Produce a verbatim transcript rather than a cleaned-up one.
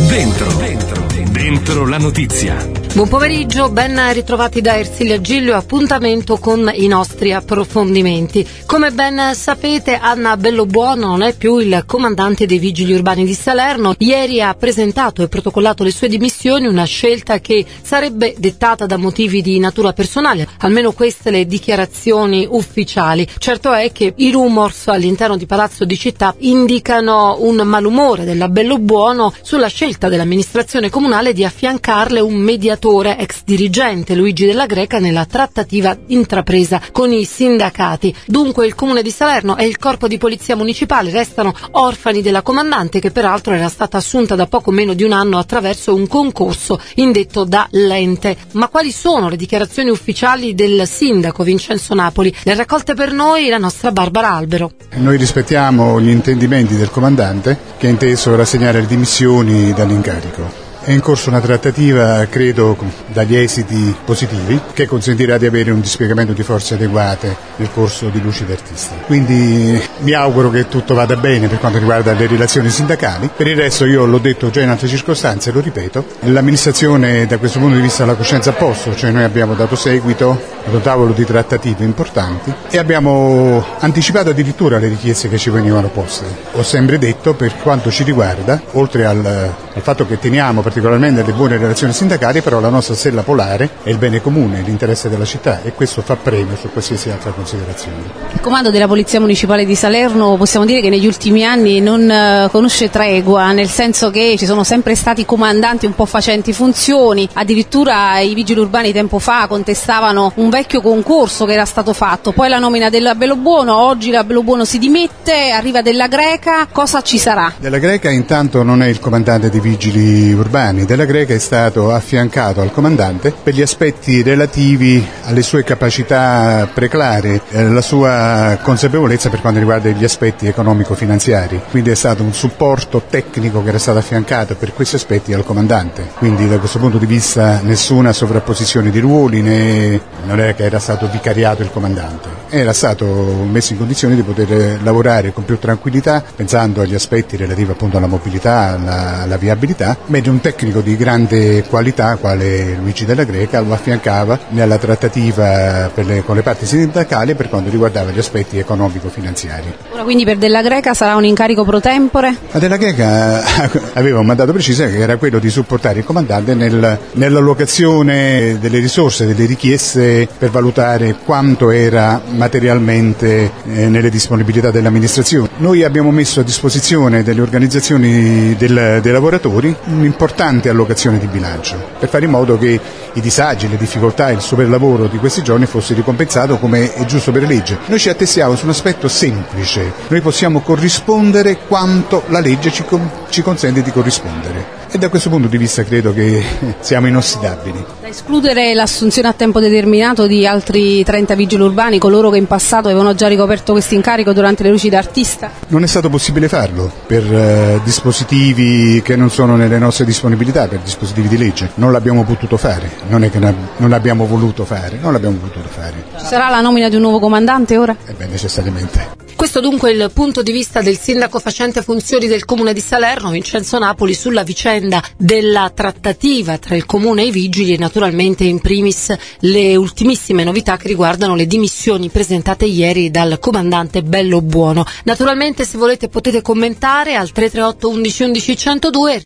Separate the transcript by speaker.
Speaker 1: Dentro, dentro, dentro la notizia.
Speaker 2: Buon pomeriggio, ben ritrovati da Ersilia Giglio, appuntamento con i nostri approfondimenti. Come ben sapete, Anna Bellobuono non è più il comandante dei Vigili Urbani di Salerno. Ieri ha presentato e protocollato le sue dimissioni, una scelta che sarebbe dettata da motivi di natura personale, almeno queste le dichiarazioni ufficiali. Certo è che i rumors all'interno di Palazzo di Città indicano un malumore della Bellobuono sulla scelta dell'amministrazione comunale di affiancarle un mediatore ex dirigente, Luigi Della Greca, nella trattativa intrapresa con i sindacati. Dunque il Comune di Salerno e il Corpo di Polizia Municipale restano orfani della comandante, che peraltro era stata assunta da poco meno di un anno attraverso un concorso indetto dall'ente. Ma quali sono le dichiarazioni ufficiali del sindaco Vincenzo Napoli? Le ha raccolte per noi la nostra Barbara Albero.
Speaker 3: Noi rispettiamo gli intendimenti del comandante, che ha inteso rassegnare le dimissioni dall'incarico. È in corso una trattativa, credo, dagli esiti positivi, che consentirà di avere un dispiegamento di forze adeguate nel corso di Luci d'Artista. Quindi mi auguro che tutto vada bene per quanto riguarda le relazioni sindacali. Per il resto, io l'ho detto già in altre circostanze, lo ripeto, l'amministrazione da questo punto di vista ha la coscienza a posto, cioè noi abbiamo dato seguito ad un tavolo di trattative importanti e abbiamo anticipato addirittura le richieste che ci venivano poste. Ho sempre detto, per quanto ci riguarda, oltre al, al fatto che teniamo particolarmente le buone relazioni sindacali, però la nostra stella polare è il bene comune, l'interesse della città, e questo fa premio su qualsiasi altra considerazione.
Speaker 4: Il comando della Polizia Municipale di Salerno possiamo dire che negli ultimi anni non uh, conosce tregua, nel senso che ci sono sempre stati comandanti un po' facenti funzioni, addirittura i vigili urbani tempo fa contestavano un vecchio concorso che era stato fatto, poi la nomina della Bellobuono, oggi la Bellobuono si dimette, arriva Della Greca, cosa ci sarà? Della
Speaker 3: Greca intanto non è il comandante dei vigili urbani. Della Greca è stato affiancato al comandante per gli aspetti relativi alle sue capacità preclare, eh, la sua consapevolezza per quanto riguarda gli aspetti economico-finanziari. Quindi è stato un supporto tecnico che era stato affiancato per questi aspetti al comandante. Quindi da questo punto di vista nessuna sovrapposizione di ruoli, né non era che era stato vicariato il comandante. Era stato messo in condizione di poter lavorare con più tranquillità, pensando agli aspetti relativi appunto alla mobilità, alla, alla viabilità, mentre un tecnico di grande qualità, quale Luigi Della Greca, lo affiancava nella trattativa per le, con le parti sindacali per quanto riguardava gli aspetti economico-finanziari.
Speaker 4: Ora quindi per Della Greca sarà un incarico pro tempore?
Speaker 3: Ma Della Greca aveva un mandato preciso che era quello di supportare il comandante nel, nell'allocazione delle risorse, delle richieste per valutare quanto era materialmente eh, nelle disponibilità dell'amministrazione. Noi abbiamo messo a disposizione delle organizzazioni del, dei lavoratori un'importante allocazione di bilancio per fare in modo che i disagi, le difficoltà e il superlavoro di questi giorni fosse ricompensato come è giusto per legge. Noi ci attestiamo su un aspetto semplice: noi possiamo corrispondere quanto la legge ci, com- ci consente di corrispondere. E da questo punto di vista credo che siamo inossidabili.
Speaker 4: Da escludere l'assunzione a tempo determinato di altri trenta vigili urbani, coloro che in passato avevano già ricoperto questo incarico durante le Luci d'Artista?
Speaker 3: Non è stato possibile farlo per uh, dispositivi che non sono nelle nostre disponibilità, per dispositivi di legge. Non l'abbiamo potuto fare, non è che non l'abbiamo voluto fare, non l'abbiamo potuto fare.
Speaker 4: Ci sarà la nomina di un nuovo comandante ora?
Speaker 3: Eh beh, necessariamente.
Speaker 2: Questo dunque è il punto di vista del sindaco facente funzioni del Comune di Salerno, Vincenzo Napoli, sulla vicenda della trattativa tra il Comune e i vigili e naturalmente in primis le ultimissime novità che riguardano le dimissioni presentate ieri dal comandante Bellobuono. Naturalmente, se volete, potete commentare al tre tre otto undici undici centodue.